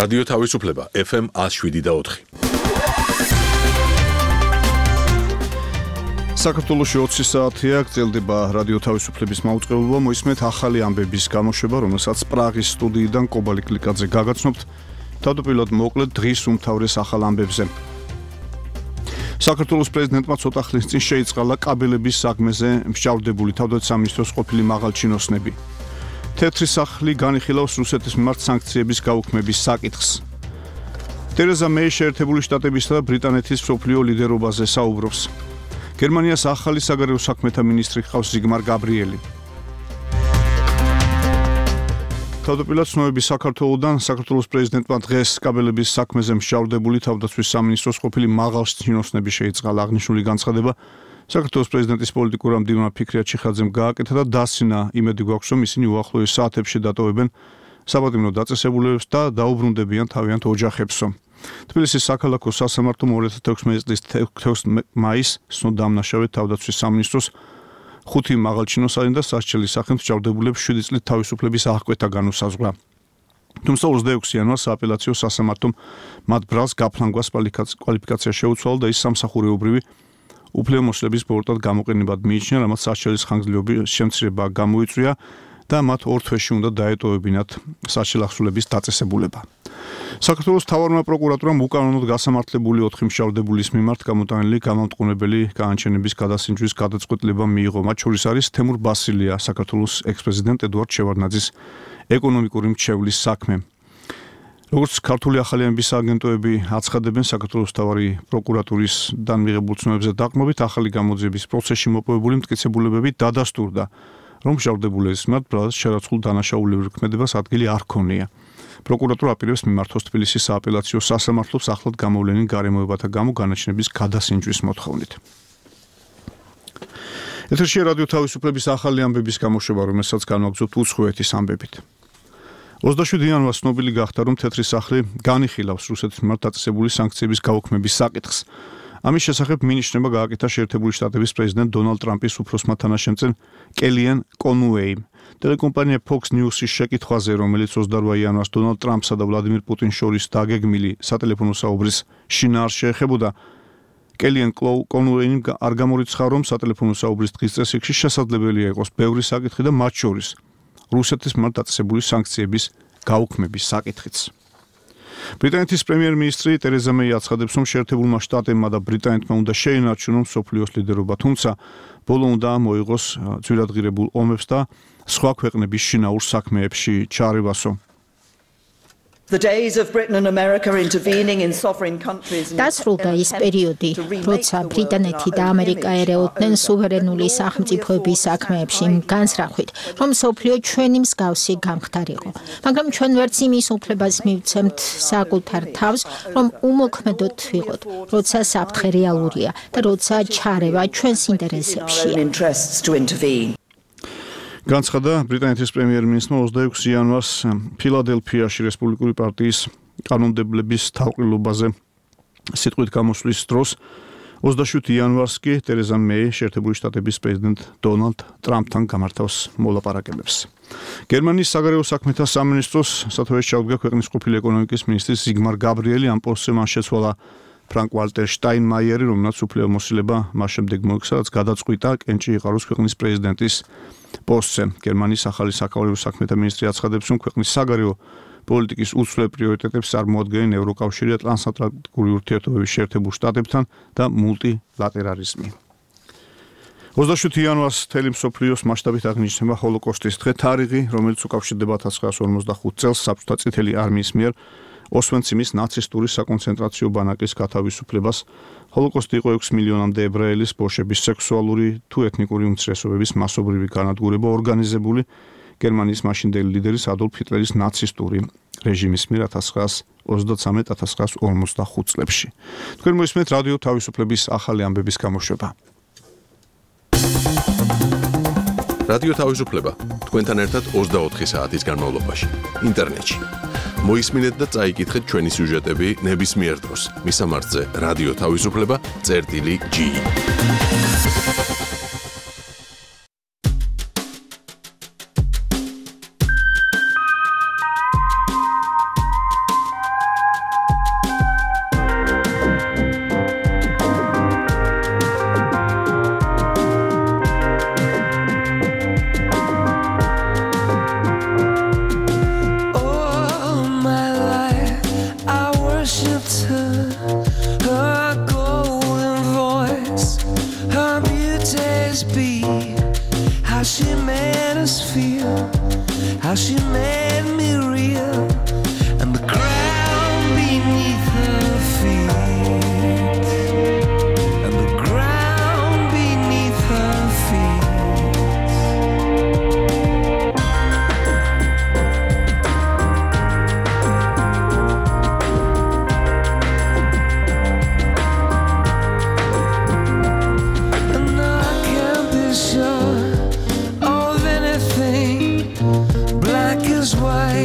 რადიო თავისუფლება FM 107.4. საქართველოში 20 საათია გრძელდება რადიო თავისუფლების მაუწყებლობა. მოისმენთ ახალი ამბების გამოშვება, რომელსაც პრაღის სტუდიიდან კობალი კლიკაძე გაგაცნობთ. თავდაპირველად მოკლედ დღის უმთავრეს ახალ ამბებზე. საქართველოს პრეზიდენტმა ცოტა ხნის წინ შეიწყალა კაბელების საქმეზე მსჯავრდებული თავდაცვის ყოფილი მაღალჩინოსნები. თეთრი სახლი განიხილავს რუსეთის მიმართ სანქციების გაუქმების საკითხს. ტერეზა მეი შეერთებული შტატებისა და ბრიტანეთის მსოფლიო ლიდერობაზე საუბრობს. გერმანიას ახალი საგარეო საქმეთა მინისტრი ჰყავს ზიგმარ გაბრიელი. თავდაპირველად ცნობები საქართველოდან საქართველოს პრეზიდენტმა დღეს კაბელების საქმეზე მსჯავრდებული თავდაცვის სამინისტროს ყოფილი მაღალჩინოსნები შეიწყალა. აღნიშნული განცხადება საქართველოს პრეზიდენტის პოლიტიკურმა მდივნმა ფიქრია ჩიხაძემ გააკეთა და დასცინა იმედი გვაქვს, რომ ისინი უახლოეს საათებში დატოვებენ საპატიმრო დაწესებულებებს და დაუბრუნდებიან თავიანთ ოჯახებსო. თბილისის საქალაქო სასამართლომ 2016 წლის 16 მაისს სნო დამნაშავედ თავდაცვის სამინისტროს 5 მაღალჩინოსანი და სასჯელის სახით მსჯავრდებულებს 7 წლით თავისუფლების აღკვეთა განუსაზღვრა. თუმცა 26 იანვარს სააპელაციო სასამართლომ მათ ბრალს გაფლანგვას კვალიფიკაცია შეუცვალა და ის სამსახურეობრივი უფლებამოსილების ბოროტად გამოყენებად მიიჩნია, რამაც სასჯელის ხანგრძლივობის შემცირება გამოიწვია და მათ 2 თვეში უნდა დაეტოვებინათ სასჯელახსულების დაწესებულება. საქართველოს მთავარმა პროკურატურამ უკანონოდ გასამართლებული 4 მსჯავრდებულის მიმართ გამოტანილი გამამტყუნებელი განაჩენების გადასინჯვის გადაწყვეტილება მიიღო. მათ შორის არის თემურ ბასილია, საქართველოს ექს-პრეზიდენტ ედუარდ შევარდნაძის ეკონომიკური მრჩევლის საქმე. როგორც ქართული ახალი ამბების აგენტოები აცხადებენ, საქართველოს მთავარი პროკურატურისგან მიღებულ ცნობებზე დაყრდნობით ახალი გამოძიების პროცესში მოპოვებული მტკიცებულებები დადასტურდა, რომ მსჯავრდებულების მიმართ ბრალად შერაცხულ დანაშაულებრივ ქმედებას ადგილი არ ჰქონია. პროკურატურა აპირებს მიმართოს თბილისის სააპელაციო სასამართლოს ახლად გამოვლენილ გარემოებათა გამო განაჩენების გადასინჯვის მოთხოვნით. ეთერშია რადიო თავისუფლების ახალი ამბების გამოშვება, რომელსაც განვაგრძობთ უცხოეთის ამბებით. 27 იანვარს ცნობილი გახდა, რომ თეთრი სახლი განიხილავს რუსეთის მიმართ დაწესებული სანქციების გაუქმების საკითხს. ამის შესახებ მინიშნება გააკეთა შეერთებული შტატების პრეზიდენტ დონალდ ტრამპის უფროსმა თანაშემწე კელიან კონუეიმ. ტელეკომპანია Fox News-ის შეკითხვაზე, რომელიც 28 იანვარს დონალდ ტრამპსა და ვლადიმირ პუტინს შორის დაგეგმილი სატელეფონო საუბრის შინაარსს შეეხებოდა, კელიან კონუეიმ არ გამორიცხა, რომ სატელეფონო საუბრის დღის წესრიგში შესაძლებელია იყოს ბევრი საკითხი და მათ შორის რუსეთის მიმართ დაწესებული სანქციების გაუქმების საკითხიც. ბრიტანეთის პრემიერ-მინისტრი ტერეზა მეი აცხადებს, რომ შეერთებულმა შტატებმა და ბრიტანეთმა უნდა შეინარჩუნონ მსოფლიოს ლიდერობა, თუმცა ბოლო უნდა მოიღოს ძვირადღირებულ ომებს და სხვა ქვეყნების შინაურ საქმეებში ჩაარევასო. დასრულდა ის პერიოდი, როცა ბრიტანეთი და ამერიკა ერეოდნენ სუვერენული სახელმწიფოების საქმეებში განსრახვით, რომ მსოფლიო ჩვენი მსგავსი გამხდარიყო. მაგრამ ჩვენ ვერც იმის უფლებას მივცემთ საკუთარ თავს, რომ უმოქმედოდ ვიყოთ, როცა საფრთხე რეალურია და როცა ჩარევა ჩვენს ინტერესებშია. განცხადა ბრიტანეთის პრემიერ-მინისტრმა 26 იანვარს ფილადელფიაში რესპუბლიკური პარტიის კანონმდებლების თავყრილობაზე სიტყვით გამოსვლის დროს. 27 იანვარს კი ტერეზა მეი შეერთებული შტატების პრეზიდენტ დონალდ ტრამპთან გამართავს მოლაპარაკებებს. გერმანიის საგარეო საქმეთა სამინისტროს სათავეში ჩაუდგა ქვეყნის ყოფილი ეკონომიკის მინისტრი ზიგმარ გაბრიელი. ამ პოსტზე მან შეცვალა ფრანკ ვალტერ შტაინმაიერი, რომელსაც უფლებამოსილება მას შემდეგ მოიქცა, რაც გადაწყვიტა კენჭი იყაროს ქვეყნის პრეზიდენტის პოსტზე. გერმანიის ახალი საგარეო საქმეთა მინისტრი აცხადებს, რომ ქვეყნის საგარეო პოლიტიკის უცვლელ პრიორიტეტებს წარმოადგენენ ევროკავშირი და ტრანსატლანტიკური ურთიერთობების შეერთებულ შტატებთან და მულტილატერალიზმი. 27 იანვარს მთელი მსოფლიოს მასშტაბით აღინიშნება ჰოლოკოსტის დღე, თარიღი, რომელიც უკავშირდება 1945 წელს საბჭოთა წითელი არმიის მიერ ოსვენციმის ნაცისტური საკონცენტრაციო ბანაკის გათავისუფლებას. ჰოლოკოსტი იყო 6 მილიონამდე ებრაელის, ბოშების სექსუალური თუ ეთნიკური უმცირესობების მასობრივი განადგურება ორგანიზებული გერმანიის მაშინდელი ლიდერის ადოლფ ჰიტლერის ნაცისტური რეჟიმის მიერ 1933-1945 წლებში. თქვენ მოისმენთ რადიო თავისუფლების ახალი ამბების გამოშვება. რადიო თავისუფლება თქვენთან ერთად 24 საათის განმავლობაში ინტერნეტში. მოისმინეთ და წაიკითხეთ ჩვენი სიუჟეტები ნებისმიერ დროს. მისამართზე რადიო თავისუფლება.gi how she made us feel, how she made me real, and the ground beneath her feet, and the ground beneath her feet. Sure of anything, black as white.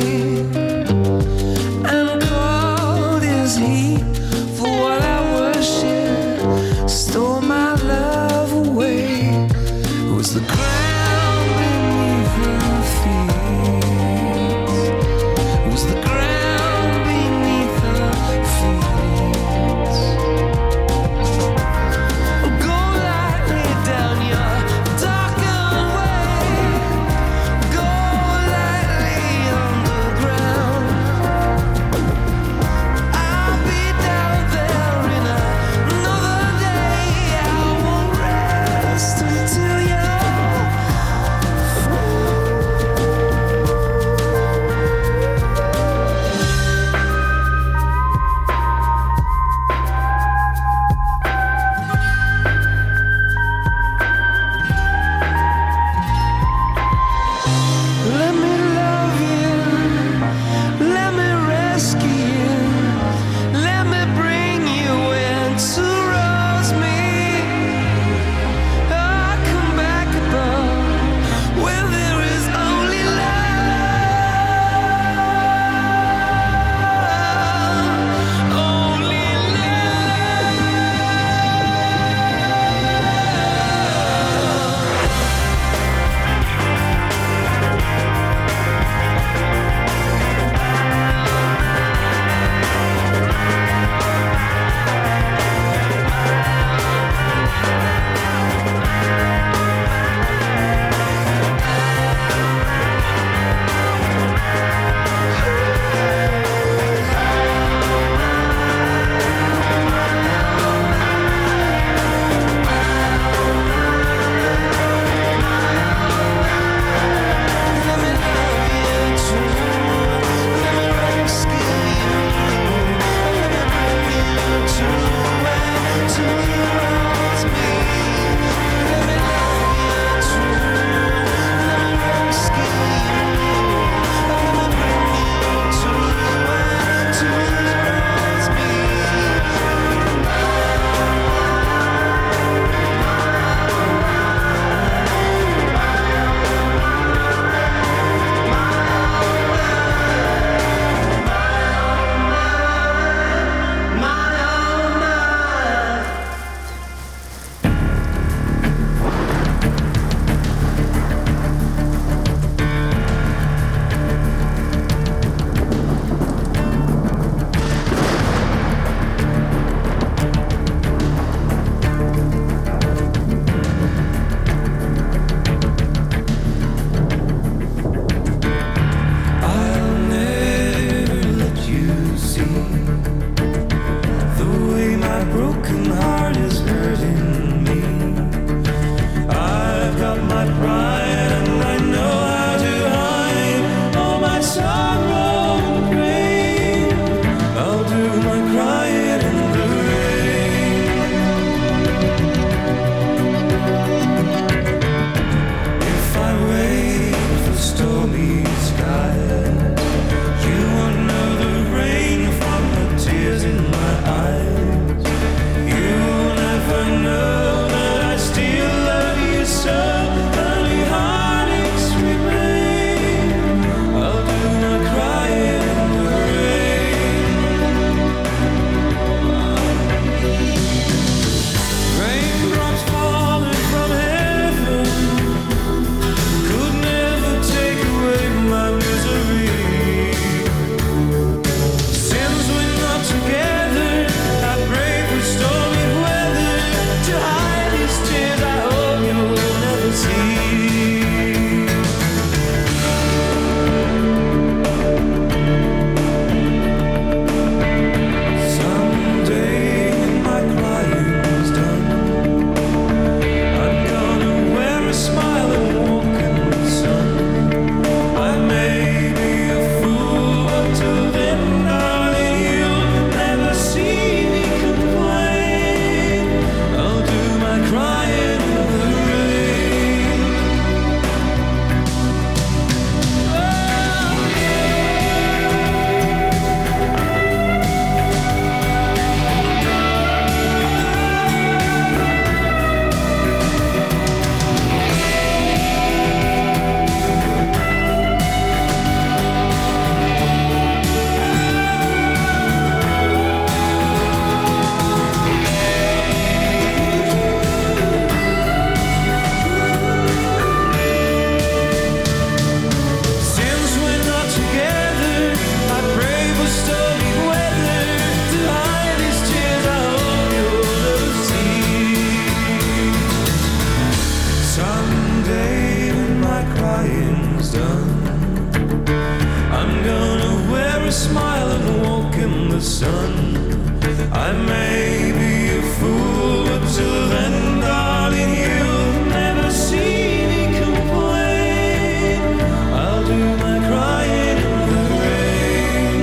day when my crying's done. I'm gonna wear a smile and walk in the sun. I may be a fool, but till then, darling, you'll never see me complain. I'll do my crying in the rain.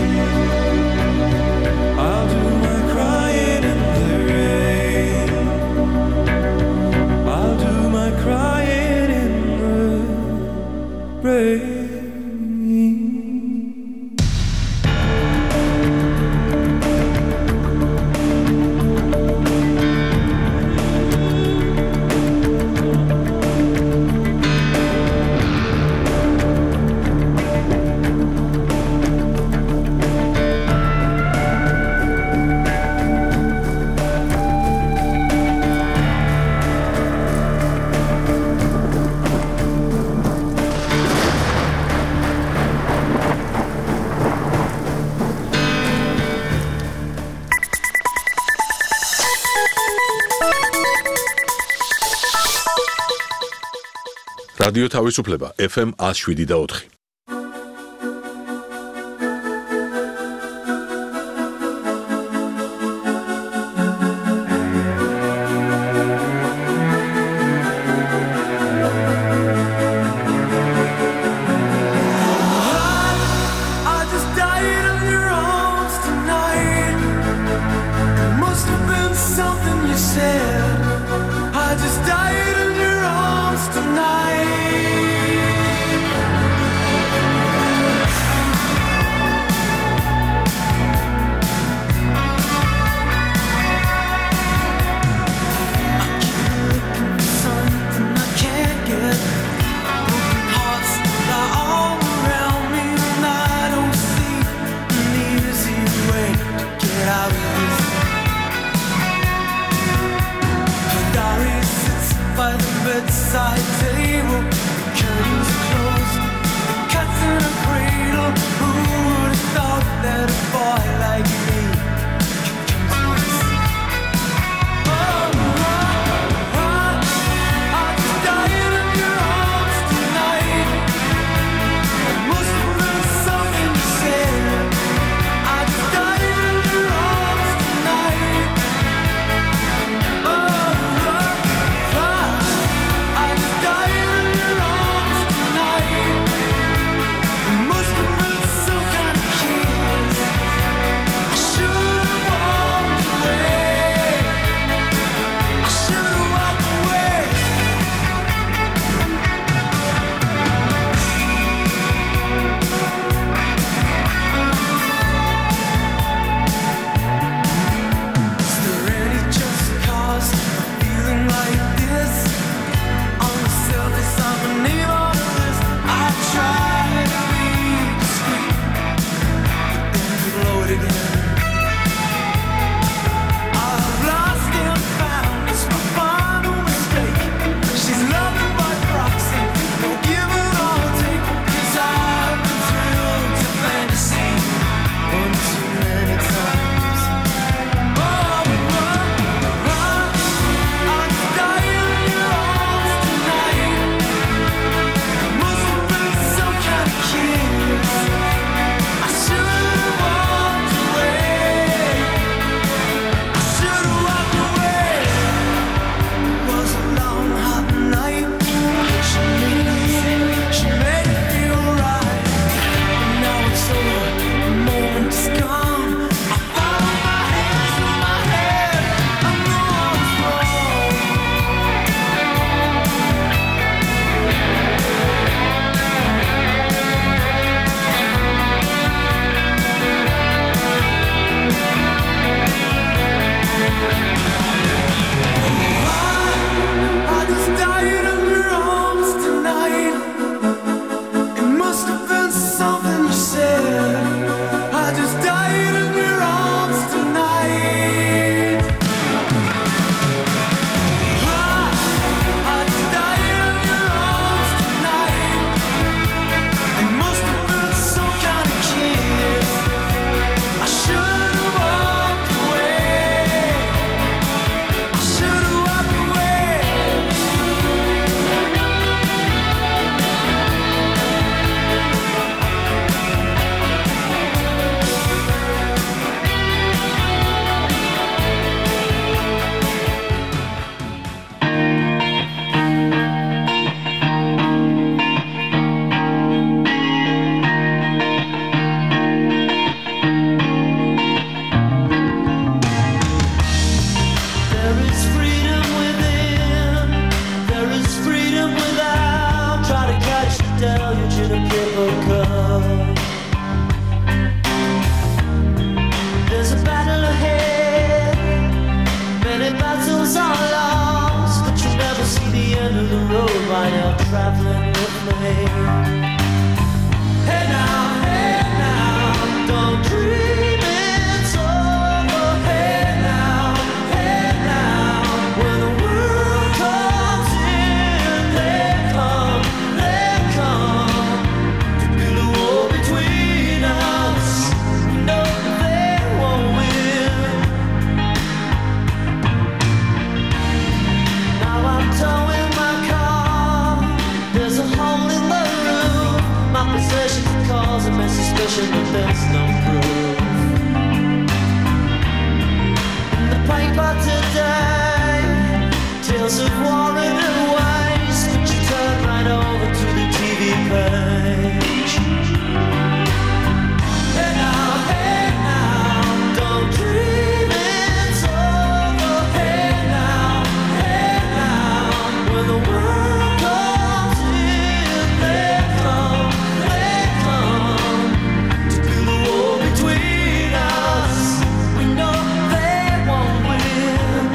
I'll do my crying in the rain. I'll do my crying in the rain. რადიო თავისუფლება FM 107.4. I just died in your arms tonight. traveling with me. Hey now, don't dream it's over. Hey now, when the world comes in, they come to build a wall between us. No, they won't win. Now I'm towing my car. There's a hole in the roof. My possessions are causing me suspicion, but there's no proof. In the paper today, tales of war and waste, but you turn right over to the TV page. Hey now, don't dream it's over. Hey now, when the world comes in, they come to build a wall between us. We know they won't win.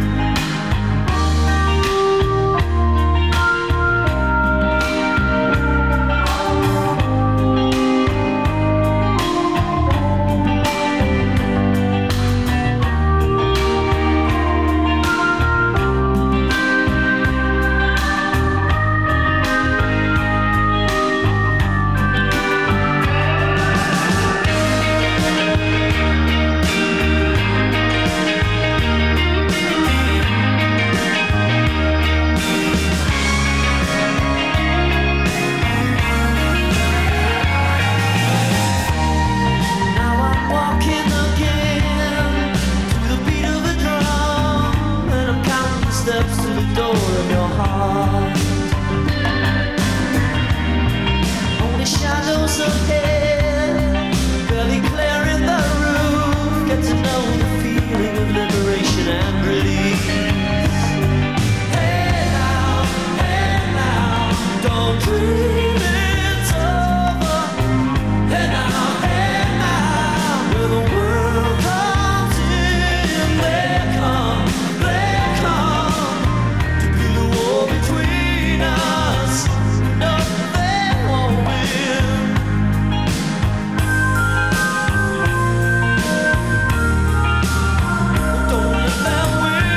Now I'm walking again to the beat of a drum, and I'm counting the steps to the door of your heart. Only shadows ahead, barely clearing the roof. Get to know the feeling of liberation and release. Hey now, don't dream it's over. Hey now, when the world comes in, they come to build a wall between us. No, they won't win. Don't let them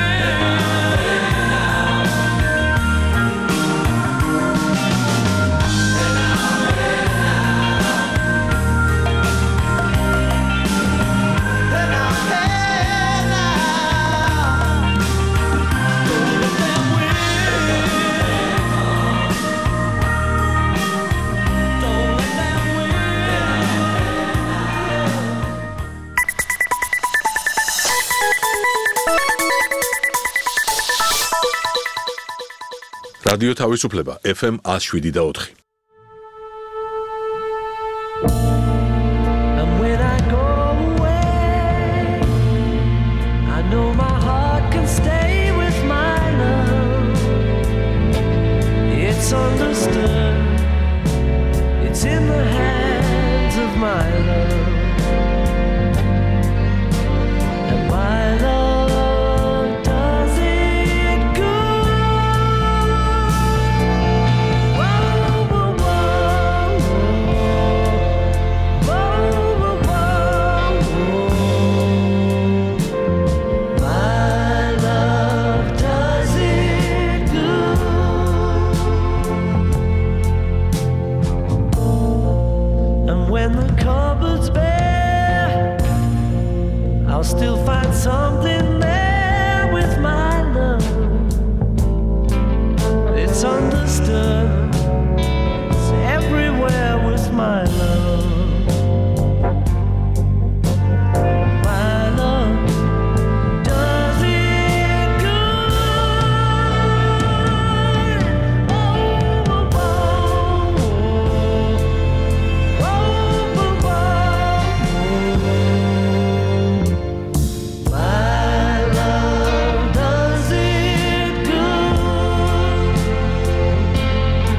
რადიო თავისუფლება FM 107.4. And when I go away, I know my heart can stay with my love. It's understood, it's in the hands of my love. And my love does it good. Whoa, whoa, whoa, whoa. Whoa, whoa, whoa. My love does it good. And when the cupboard's bare, I'll still find something there with my love. It's understood, it's everywhere with my love. My love does it good. Oh, oh, oh, oh, oh, oh. My love does it good.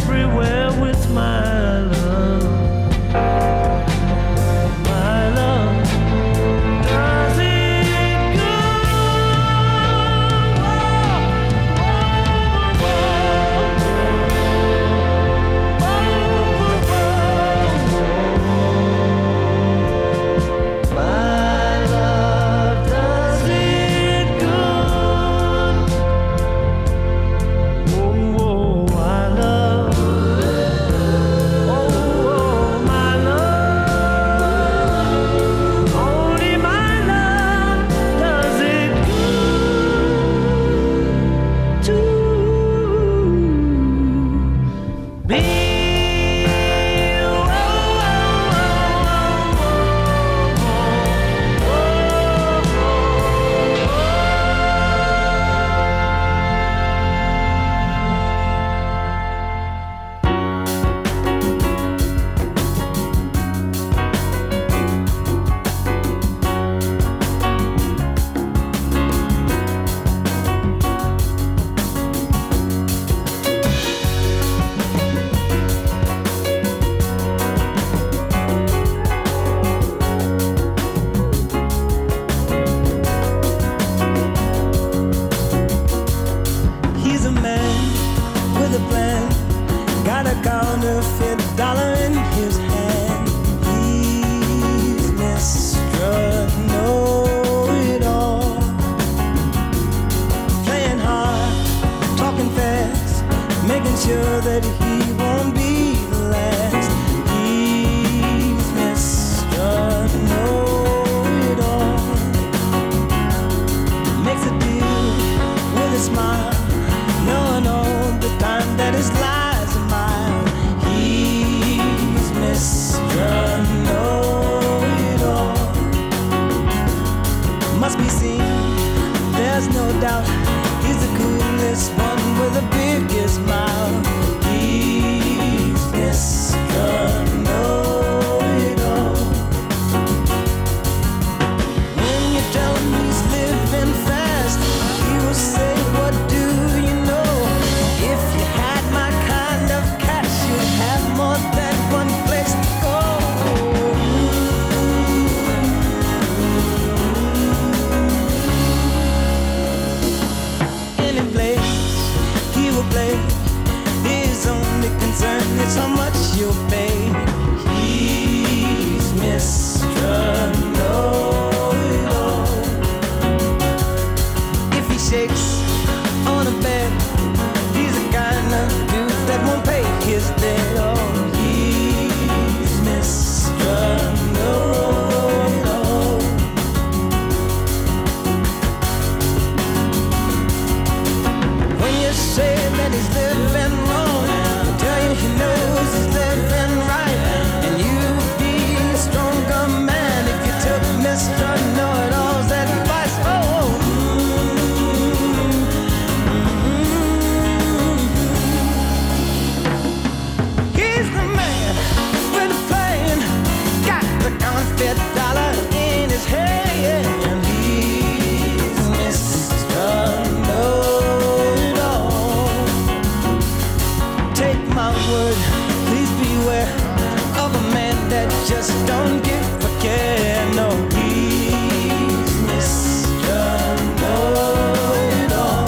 everywhere with my love. My love does it My love does it good. Oh, I love. Oh, my love. Only my love does it good to be. He's a man with a plan, got a counterfeit dollar in his hand. He's Mr. Know-it-all, playing hard, talking fast, making sure that he won't be the last. He's Mr. Know-it-all, makes a deal with a smile, knowing all the time that his lies are mine. He's Mr. Know-it-all, must be seen, there's no doubt. He's the coolest one with the biggest smile. He's Mr. Know-it-all. When you tell him he's living fast, he will say, what do you know? If you had my kind of cash, you'd have more than one place to go. Any place he will play, his only concern is how much you'll pay. He's Mr. Know-it-all. If he shakes on a bed, he's the kind of dude that won't pay his debt. Oh, he's Mr. Know-it-all. When you say that he's living wrong, he'll tell you he knows he's living right. And you'd be a stronger man if you took Mr. Know-it-all's advice. Oh, he's the man with the plan, got the counterfeit dollar in his hand. He's Mr. Know-it-all. Take my word, please beware of a man that just don't give a care. No, he's Mr. Know-it-all.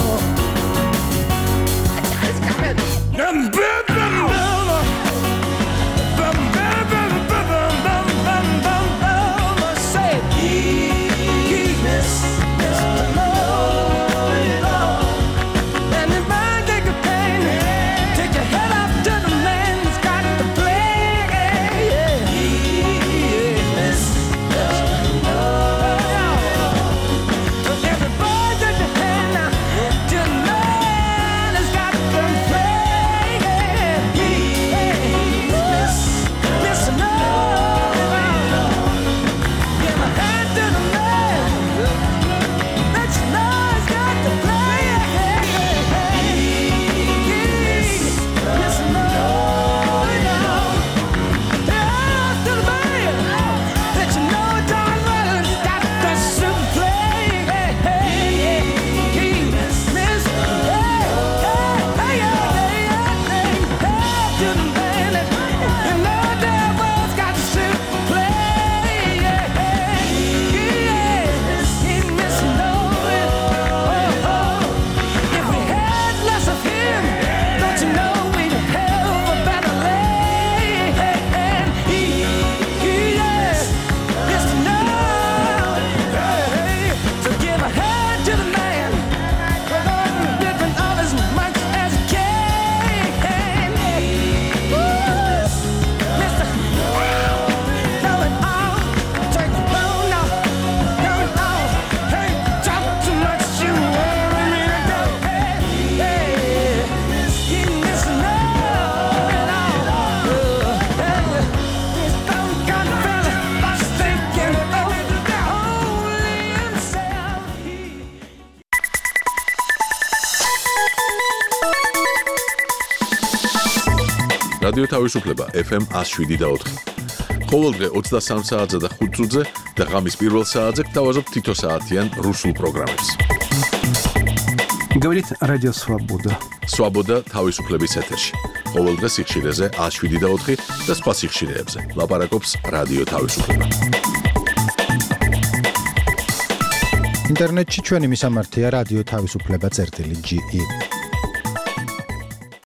Say, he's Mr. Know-it-all. And if I take a pain, take your head up to the man who's got the plan. რადიო თავისუფლება FM 107.4. ყოველდღე 23 საათზე და 5 წუთზე და ღამის პირველ საათზე გთავაზობ თითო საათიან რუსულ პროგრამებს. Говорит Радио Свобода. Свобода თავისუფლების ეთერში. ყოველდღე სიხშირეზე 107.4 და სხვა სიხშირეებზე. ლაპარაკობს რადიო თავისუფლება. ინტერნეტში ჩვენი მისამართია რადიო თავისუფლება.ge